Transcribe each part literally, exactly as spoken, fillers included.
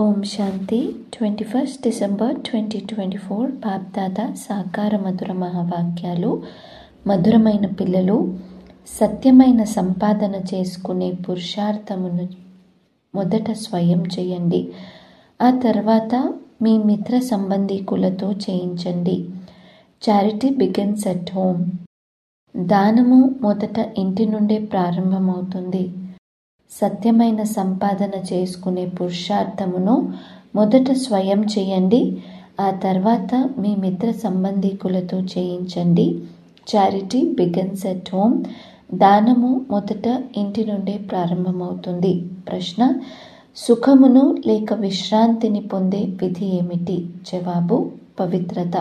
ఓం శాంతి. Twenty first December twenty twenty four Bapdada సాకార మధుర మహావాక్యాలు. మధురమైన పిల్లలు, సత్యమైన సంపాదన చేసుకునే పురుషార్థమును మొదట స్వయం చేయండి. ఆ తర్వాత మీ మిత్ర సంబంధీకులతో చేయించండి. Charity begins at home. దానము మొదట ఇంటి నుండే ప్రారంభమవుతుంది. సత్యమైన సంపాదన చేసుకునే పురుషార్థమును మొదట స్వయం చేయండి. ఆ తర్వాత మీ మిత్ర సంబంధీకులతో చేయించండి. Charity begins at home. దానము మొదట ఇంటి నుండే ప్రారంభమవుతుంది. ప్రశ్న: సుఖమును లేక విశ్రాంతిని పొందే విధి ఏమిటి? జవాబు: పవిత్రత.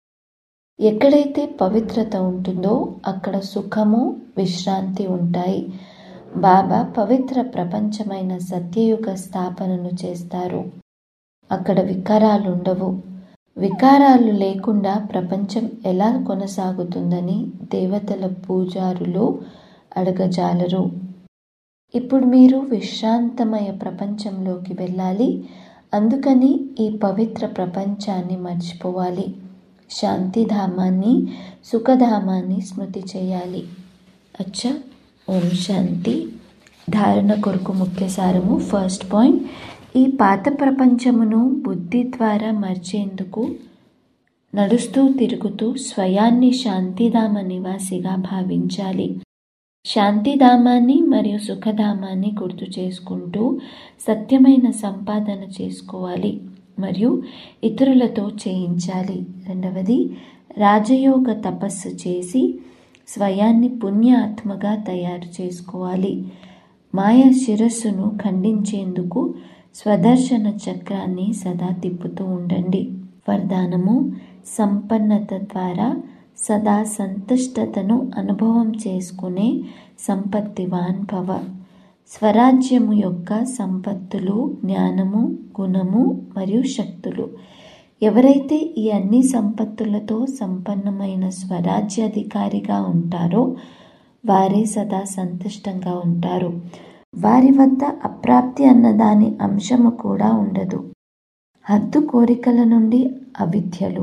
ఎక్కడైతే పవిత్రత ఉంటుందో అక్కడ సుఖము, విశ్రాంతి ఉంటాయి. బాబా పవిత్ర ప్రపంచమైన సత్యయుగ స్థాపనను చేస్తారు. అక్కడ వికారాలు ఉండవు. వికారాలు లేకుండా ప్రపంచం ఎలా కొనసాగుతుందని దేవతల పూజారులు అడగజాలరు. ఇప్పుడు మీరు విశ్రాంతమయ ప్రపంచంలోకి వెళ్ళాలి. అందుకని ఈ పవిత్ర ప్రపంచాన్ని మర్చిపోవాలి. శాంతిధామాన్ని, సుఖధామాన్ని స్మృతి చేయాలి. అచ్చా. ఓం శాంతి. ధారణ కొరకు ముఖ్య సారము. ఫస్ట్ పాయింట్: ఈ పాత ప్రపంచమును బుద్ధి ద్వారా మర్చేందుకు నడుస్తూ తిరుగుతూ స్వయాన్ని శాంతిధామ నివాసిగా భావించాలి. శాంతిధామాన్ని మరియు సుఖధామాన్ని గుర్తు చేసుకుంటూ సత్యమైన సంపాదన చేసుకోవాలి మరియు ఇతరులతో చేయించాలి. రెండవది, రాజయోగ తపస్సు చేసి స్వయాన్ని పుణ్యాత్మగా తయారు చేసుకోవాలి. మాయా శిరస్సును ఖండించేందుకు స్వదర్శన చక్రాన్ని సదా తిప్పుతూ ఉండండి. వరదానము: సంపన్నత ద్వారా సదా సంతుష్టతను అనుభవం చేసుకునే సంపత్తివాన్ భవ. స్వరాజ్యము యొక్క సంపత్తులు జ్ఞానము, గుణము మరియు శక్తులు. ఎవరైతే ఈ అన్ని సంపత్తులతో సంపన్నమైన స్వరాజ్యాధికారిగా ఉంటారో వారే సదా సంతుష్టంగా ఉంటారు. వారి వద్ద అప్రాప్తి అన్నదాని అంశము కూడా ఉండదు. హద్దు కోరికల నుండి అవిద్యలు.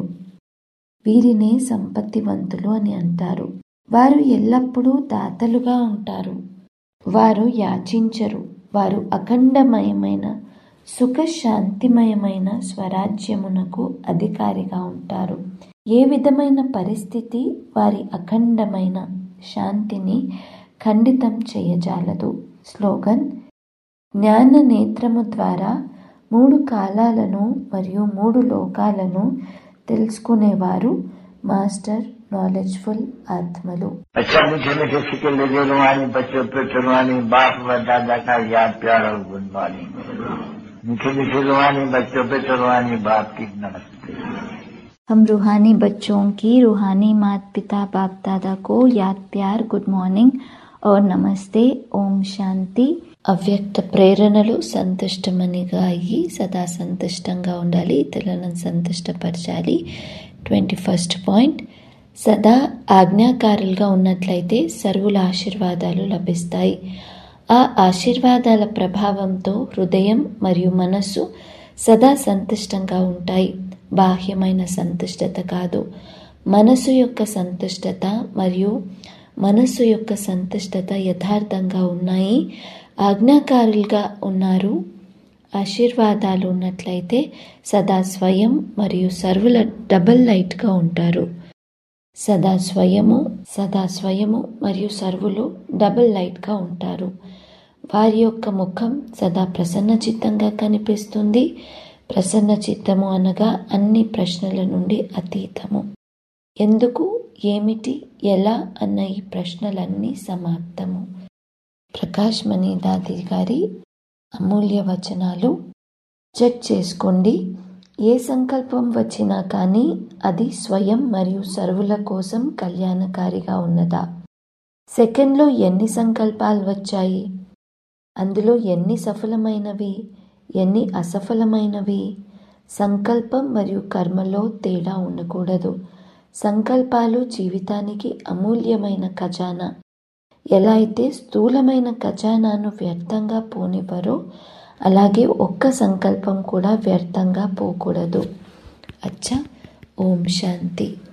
వీరినే సంపత్తివంతులు అని అంటారు. వారు ఎల్లప్పుడూ దాతలుగా ఉంటారు. వారు యాచించరు. వారు అఖండమయమైన సుఖ శాంతిమయమైన స్వరాజ్యమునకు అధికారిగా ఉంటారు. ఏ విధమైన పరిస్థితి వారి అఖండమైన శాంతిని ఖండితం చేయజాలదు. స్లోగన్: జ్ఞాన నేత్రము ద్వారా మూడు కాలాలను మరియు మూడు లోకాలను తెలుసుకునేవారు మాస్టర్ నాలెడ్జ్ఫుల్ ఆత్మలు. अच्छा मीठे मीठे सिके लगे रुहानी बच्चों पे चुनवानी बाप व दादा का याद प्यार और गुणवानी. मीठे मीठे रुहानी बच्चों पे चुनवानी बाप की नमस्ते. हम रूहानी बच्चों की रूहानी माता पिता बाप दादा को याद प्यार, गुड మార్నింగ్ और నమస్తే. ఓం శాంతి. అవ్యక్త ప్రేరణలు సంతుష్టమనిగా అయ్యి సదా సంతుష్టంగా ఉండాలి. ఇతరులను సంతుష్టపరచాలి. ట్వంటీ ఫస్ట్ పాయింట్: సదా ఆజ్ఞాకారులుగా ఉన్నట్లయితే సర్వుల ఆశీర్వాదాలు లభిస్తాయి. ఆ ఆశీర్వాదాల ప్రభావంతో హృదయం మరియు మనస్సు సదా సంతుష్టంగా ఉంటాయి. బాహ్యమైన సంతుష్టత కాదు. మనస్సు యొక్క సంతుష్టత మరియు మనస్సు యొక్క సంతుష్టత యథార్థంగా ఉన్నాయి. ఆజ్ఞాకారులుగా ఉన్నారు. ఆశీర్వాదాలు ఉన్నట్లయితే సదా స్వయం మరియు సర్వుల డబల్ లైట్గా ఉంటారు. సదా స్వయము సదా స్వయము మరియు సర్వులు డబుల్ లైట్గా ఉంటారు. వారి యొక్క ముఖం సదా ప్రసన్న చిత్తంగా కనిపిస్తుంది. ప్రసన్న చిత్తము అనగా అన్ని ప్రశ్నల నుండి అతీతము. ఎందుకు, ఏమిటి, ఎలా అన్న ఈ ప్రశ్నలన్నీ సమాప్తము. ప్రకాష్ మణి దాది గారి అమూల్య వచనాలు. చెక్ చేసుకోండి. ఏ సంకల్పం వచ్చినా కానీ అది స్వయం మరియు సర్వుల కోసం కళ్యాణకారిగా ఉన్నదా? సెకండ్లో ఎన్ని సంకల్పాలు వచ్చాయి? అందులో ఎన్ని సఫలమైనవి, ఎన్ని అసఫలమైనవి? సంకల్పం మరియు కర్మలో తేడా ఉండకూడదు. సంకల్పాలు జీవితానికి అమూల్యమైన ఖజానా. ఎలా అయితే స్థూలమైన ఖజానాను వ్యర్థంగా పోనివ్వరో అలాగే ఒక్క సంకల్పం కూడా వ్యర్థంగా పోకూడదు. అచ్చా, ఓం శాంతి.